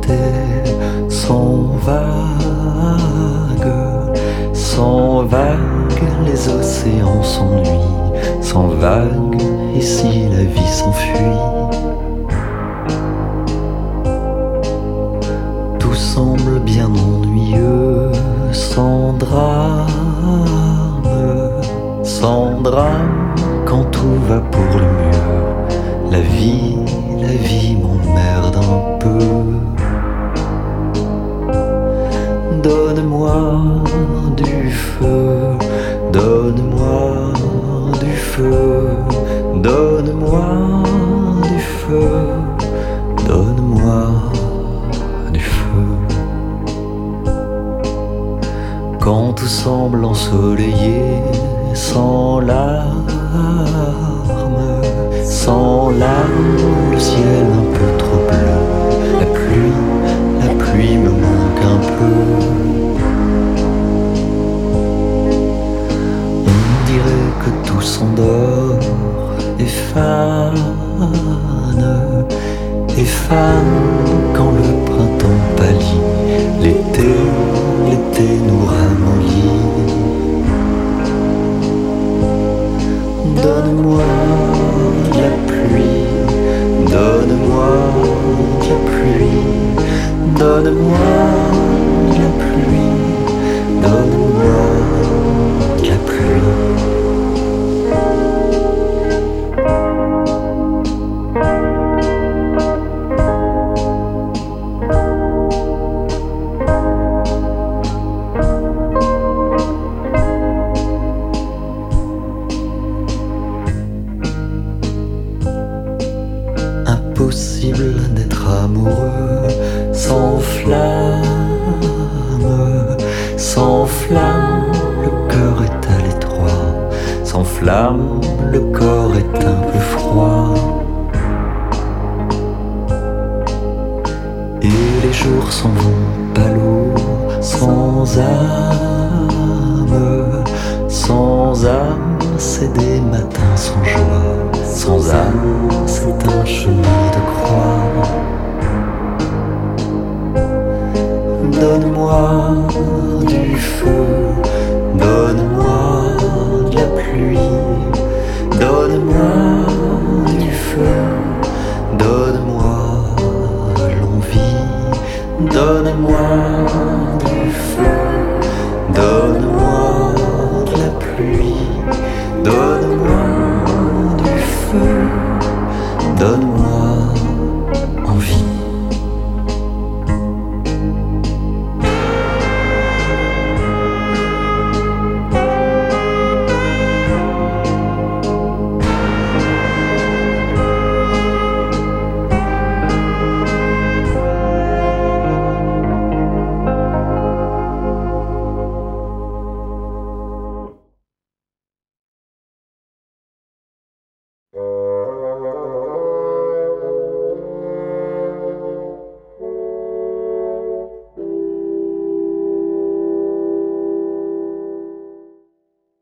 l'été sans vagues, les océans s'ennuient, sans vagues, ici la vie s'enfuit. Tout semble bien ennuyeux, sans drame, quand tout va pour le mieux. La vie m'emmerde un peu. Donne-moi du feu, donne-moi du feu, donne-moi du feu, donne-moi du feu. Quand tout semble ensoleillé, sans larmes, le ciel un peu trop bleu, la pluie me manque un peu. On dirait que tout s'endort et fane quand le printemps pâlit, l'été nous ramollit. Donne-moi de la pluie, donne-moi de la pluie, donne-moi de la pluie, donne-moi de la pluie. Impossible d'être amoureux sans flamme, le cœur est à l'étroit, sans flamme, le corps est un peu froid. Et les jours s'en vont palos, sans âme, c'est des matins sans joie, sans âme, c'est un chemin de croix. Donne-moi du feu, donne-moi de la pluie, donne-moi du feu, donne-moi l'envie, donne-moi du feu, donne-moi de la pluie, donne-moi du feu, donne-moi